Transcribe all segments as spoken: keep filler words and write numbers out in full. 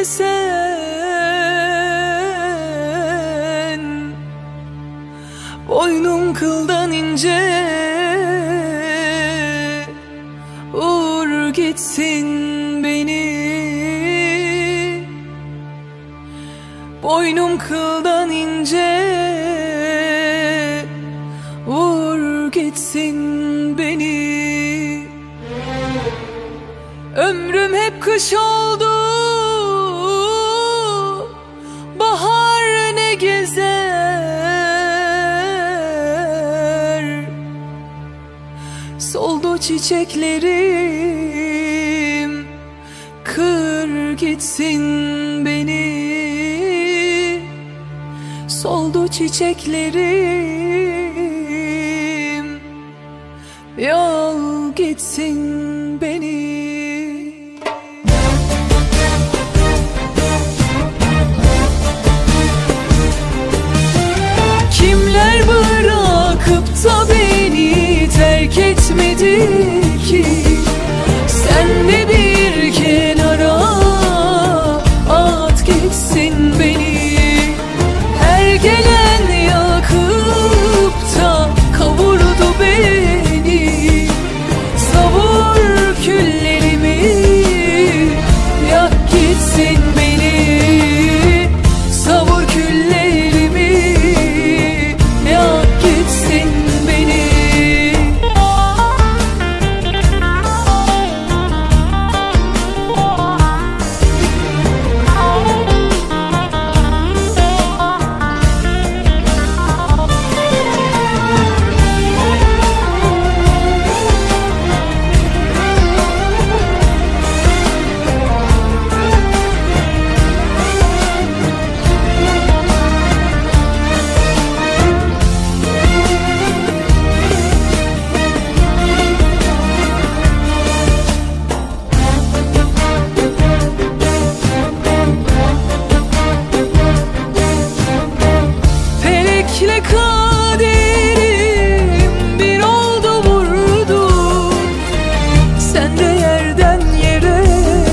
sen. Boynum kıldan ince, vur gitsin beni. Boynum kıldan ince, vur gitsin beni. Ömrüm hep kış oldu, bahar ne gezer. Soldu çiçeklerim, kır gitsin beni. Soldu çiçeklerim, yol gitsin beni. Kimler bırakıp da beni terk etmedi ki? Sen de bir kenara at gitsin beni. Her gelen yakıp da kavurdu beni. Savur küllerimi, yak gitsin beni. Savur küllerimi, yak gitsin beni. Felekle kaderim bir oldu vurdu. Sen de yerden yere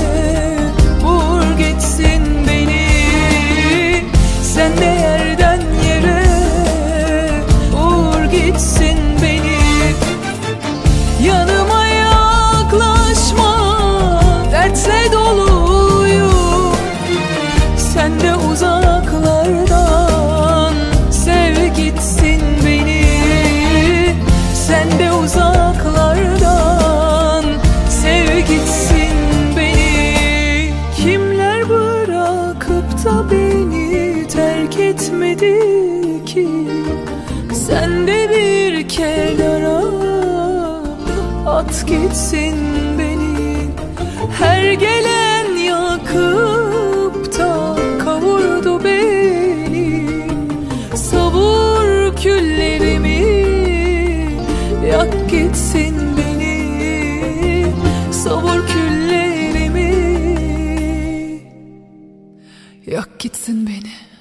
vur gitsin beni. Sen de yerden yere vur gitsin beni. Yanıma yaklaşma, dertle doluyum. Sen de uzaklardan sev gitsin beni. Sen de uzaklardan sev gitsin beni. Kimler bırakıp da beni terk etmedi ki? Sen de bir kenara at gitsin beni. Her gelen yakıp da kavurdu beni. Savur küllerimi, yak gitsin beni. Savur küllerimi, yak gitsin beni.